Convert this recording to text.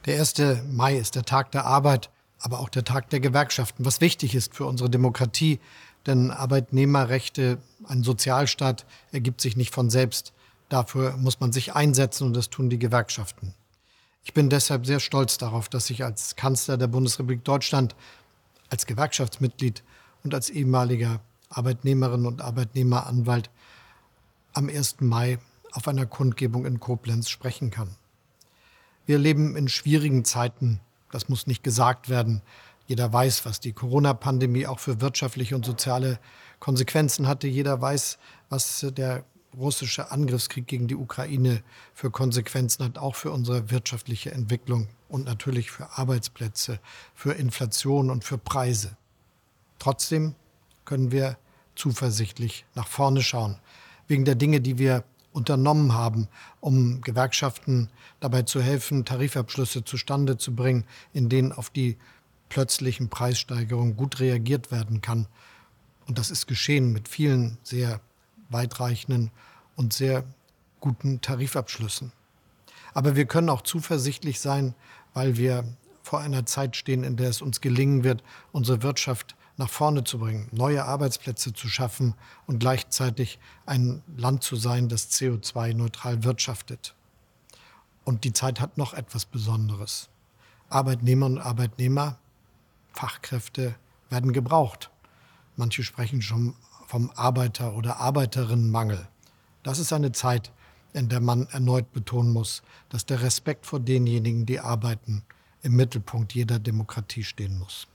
Der 1. Mai ist der Tag der Arbeit, aber auch der Tag der Gewerkschaften, was wichtig ist für unsere Demokratie. Denn Arbeitnehmerrechte, ein Sozialstaat ergibt sich nicht von selbst. Dafür muss man sich einsetzen und das tun die Gewerkschaften. Ich bin deshalb sehr stolz darauf, dass ich als Kanzler der Bundesrepublik Deutschland, als Gewerkschaftsmitglied und als ehemaliger Arbeitnehmerinnen und Arbeitnehmeranwalt am 1. Mai auf einer Kundgebung in Koblenz sprechen kann. Wir leben in schwierigen Zeiten, das muss nicht gesagt werden. Jeder weiß, was die Corona-Pandemie auch für wirtschaftliche und soziale Konsequenzen hatte. Jeder weiß, was der russische Angriffskrieg gegen die Ukraine für Konsequenzen hat, auch für unsere wirtschaftliche Entwicklung und natürlich für Arbeitsplätze, für Inflation und für Preise. Trotzdem können wir zuversichtlich nach vorne schauen, wegen der Dinge, die wir unternommen haben, um Gewerkschaften dabei zu helfen, Tarifabschlüsse zustande zu bringen, in denen auf die plötzlichen Preissteigerungen gut reagiert werden kann. Und das ist geschehen mit vielen sehr weitreichenden und sehr guten Tarifabschlüssen. Aber wir können auch zuversichtlich sein, weil wir vor einer Zeit stehen, in der es uns gelingen wird, unsere Wirtschaft nach vorne zu bringen, neue Arbeitsplätze zu schaffen und gleichzeitig ein Land zu sein, das CO2-neutral wirtschaftet. Und die Zeit hat noch etwas Besonderes. Arbeitnehmerinnen und Arbeitnehmer, Fachkräfte werden gebraucht. Manche sprechen schon vom Arbeiter- oder Arbeiterinnenmangel. Das ist eine Zeit, in der man erneut betonen muss, dass der Respekt vor denjenigen, die arbeiten, im Mittelpunkt jeder Demokratie stehen muss.